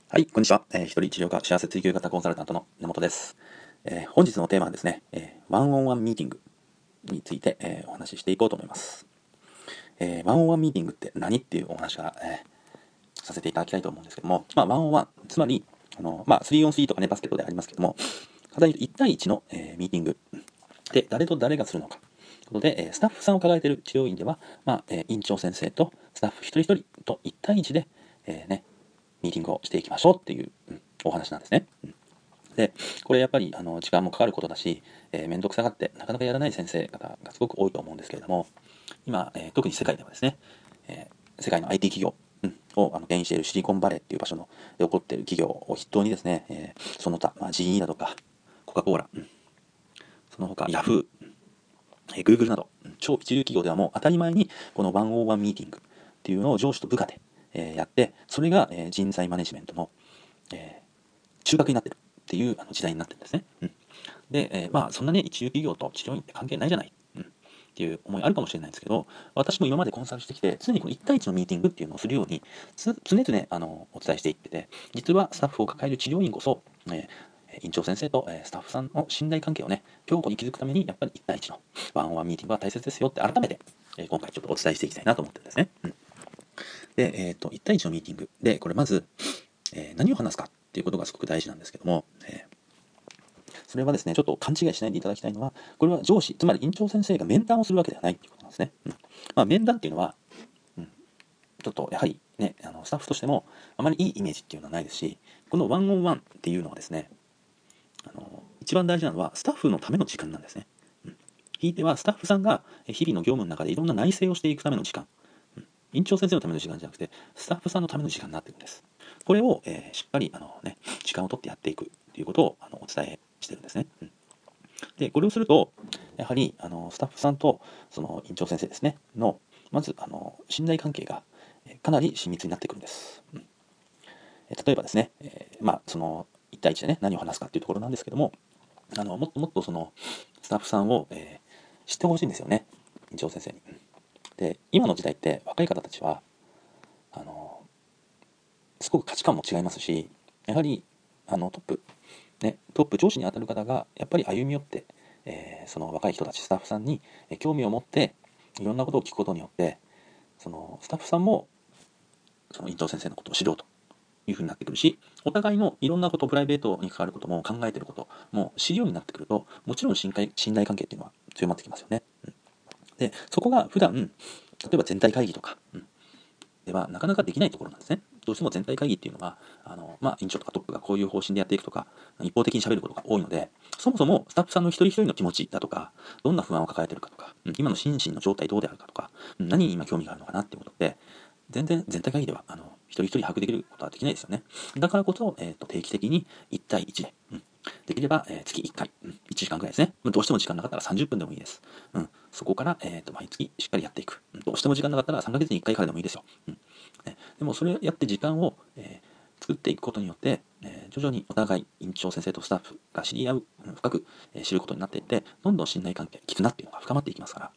はい、こんにちは。一人治療科幸せ追求型コンサルタントの根本です。本日のテーマはですね、ワンオンワンミーティングについて、お話ししていこうと思います。ワンオンワンミーティングって何っていうお話から、させていただきたいと思うんですけども、ワンオンワン、つまり、3on3 とかね、バスケットでありますけども、簡単に言うと1対1の、ミーティングで、誰と誰がするのか。ということで、スタッフさんを抱えている治療院では、院長先生とスタッフ一人一人と1対1で、ミーティングをしていきましょうっていう、お話なんですね。で、これやっぱり時間もかかることだし、めんどくさがってなかなかやらない先生方がすごく多いと思うんですけれども、今、特に世界ではですね、世界の IT 企業、を牽引しているシリコンバレーっていう場所ので起こっている企業を筆頭にですね、その他、GE だとか、コカ・コーラ、その他、ヤフー、Google など、超一流企業ではもう当たり前にこの101ミーティングっていうのを上司と部下で、やって、それが、人材マネジメントの、中核になってるっていう時代になってるんですね。で、そんなね、一流企業と治療院って関係ないじゃない。っていう思いあるかもしれないんですけど、私も今までコンサルしてきて、常にこの1対1のミーティングっていうのをするように、常々お伝えしていってて、実はスタッフを抱える治療院こそ、院長先生と、スタッフさんの信頼関係をね、強固に築くために、やっぱり1対1のワンオンワンミーティングは大切ですよって改めて、今回ちょっとお伝えしていきたいなと思ってるんですね。で、1対1のミーティングで、これまず、何を話すかっていうことがすごく大事なんですけども、それはですね、ちょっと勘違いしないでいただきたいのは、これは上司、つまり院長先生が面談をするわけではないということなんですね。面談っていうのは、ちょっとやはりね、スタッフとしてもあまりいいイメージっていうのはないですし、このワンオンワンっていうのはですね、一番大事なのはスタッフのための時間なんですね。ひいてはスタッフさんが日々の業務の中でいろんな内省をしていくための時間、院長先生のための時間じゃなくて、スタッフさんのための時間になっているんです。これを、しっかり時間を取ってやっていくということをお伝えしてるんですね。で、これをすると、やはりスタッフさんとその院長先生ですね、の、まず信頼関係がかなり親密になってくるんです。例えばですね、その1対1でね、何を話すかっていうところなんですけども、もっともっとそのスタッフさんを、知ってほしいんですよね、院長先生に。で、今の時代って若い方たちは、あの、すごく価値観も違いますし、やはりトップ上司に当たる方がやっぱり歩み寄って、その若い人たちスタッフさんに興味を持っていろんなことを聞くことによって、そのスタッフさんもその院長先生のことを知ろうというふうになってくるし、お互いのいろんなこと、プライベートに関わることも考えていることも知るようになってくると、もちろん信頼関係っていうのは強まってきますよね。で、そこが普段、例えば全体会議とか、ではなかなかできないところなんですね。どうしても全体会議っていうのは、院長とかトップがこういう方針でやっていくとか、一方的に喋ることが多いので、そもそもスタッフさんの一人一人の気持ちだとか、どんな不安を抱えているかとか、今の心身の状態どうであるかとか、何に今興味があるのかなっていうことって、全然全体会議では、一人一人把握できることはできないですよね。だからこそ、定期的に1対1で、できれば、月1回、1時間くらいですね。どうしても時間なかったら30分でもいいです。そこから、毎月しっかりやっていく。どうしても時間なかったら3ヶ月に1回からでもいいですよ。でもそれをやって時間を、作っていくことによって、徐々にお互い院長先生とスタッフが知り合う、深く、知ることになっていって、どんどん信頼関係、絆っていうのが深まっていきますから、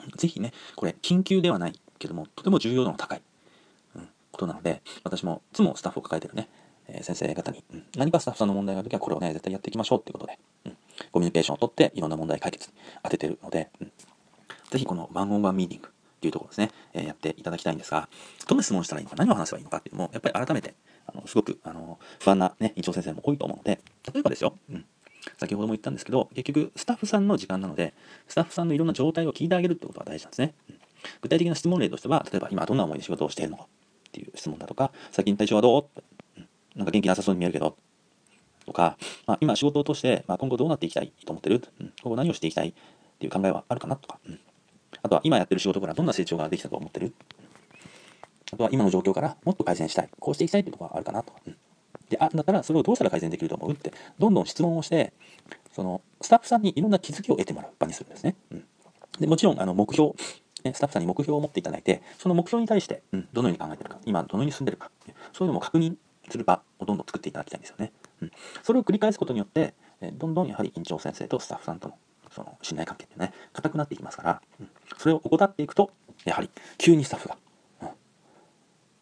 ぜひね、これ緊急ではないけども、とても重要度の高い、ことなので、私もいつもスタッフを抱えてるね、先生方に、何かスタッフさんの問題があるときはこれをね、絶対やっていきましょうっていうことで、コミュニケーションをとっていろんな問題解決に当ててるので、ぜひこのワンオンワンミーティングというところですね、やっていただきたいんですが、どんな質問をしたらいいのか、何を話せばいいのかっていうのも、やっぱり改めて、すごく不安な、ね、院長先生も多いと思うので、例えばですよ、先ほども言ったんですけど、結局スタッフさんの時間なので、スタッフさんのいろんな状態を聞いてあげるってことが大事なんですね。具体的な質問例としては、例えば今どんな思いで仕事をしているのかっていう質問だとか、最近体調はどう、なんか元気なさそうに見えるけど、とか、今仕事を通して、今後どうなっていきたいと思ってる、今後何をしていきたいっていう考えはあるかなとか、あとは今やってる仕事からどんな成長ができたと思ってる、あとは今の状況からもっと改善したい、こうしていきたいっていうところがあるかなとか、で、だったらそれをどうしたら改善できると思うって、どんどん質問をして、そのスタッフさんにいろんな気づきを得てもらう場にするんですね。で、もちろん目標、スタッフさんに目標を持っていただいて、その目標に対して、どのように考えているか、今どのように進んでいるか、そういうのも確認する場をどんどん作っていただきたいんですよね。それを繰り返すことによって、どんどんやはり院長先生とスタッフさんとのその信頼関係っていうね、固くなっていきますから、それを怠っていくと、やはり急にスタッフが、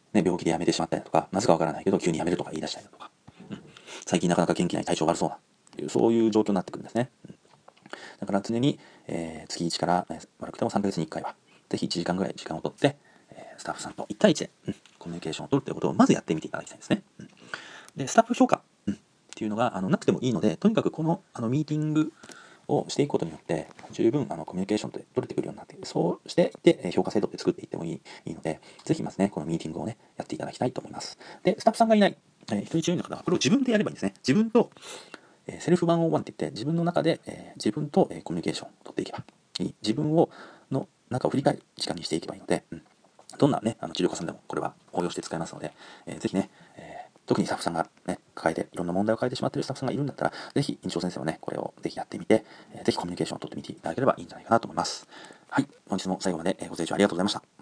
ね、病気で辞めてしまったりだとか、なぜかわからないけど急に辞めるとか言い出したりだとか、最近なかなか元気ない、体調悪そうな、そういう状況になってくるんですね。だから常に、月1から、悪くても3ヶ月に1回は、ぜひ1時間ぐらい時間をとって、スタッフさんと1対1で、コミュニケーションを取るということをまずやってみていただきたいんですね。で、スタッフ評価、っていうのがなくてもいいので、とにかくこのミーティングをしていくことによって、十分コミュニケーションで取れてくるようになって、そうしていって評価制度って作っていってもいいので、ぜひまずね、このミーティングをね、やっていただきたいと思います。で、スタッフさんがいない、人一人の方は、これを自分でやればいいんですね。自分と、セルフ101って言って、自分の中で、自分と、コミュニケーションを取っていけばいい。自分の中を振り返る時間にしていけばいいので、どんなね、治療家さんでもこれは応用して使えますので、ぜひね、特にスタッフさんがね、いろんな問題を抱えてしまっているスタッフさんがいるんだったら、ぜひ、院長先生はね、これをぜひやってみて、ぜひコミュニケーションを取ってみていただければいいんじゃないかなと思います。はい、本日も最後までご清聴ありがとうございました。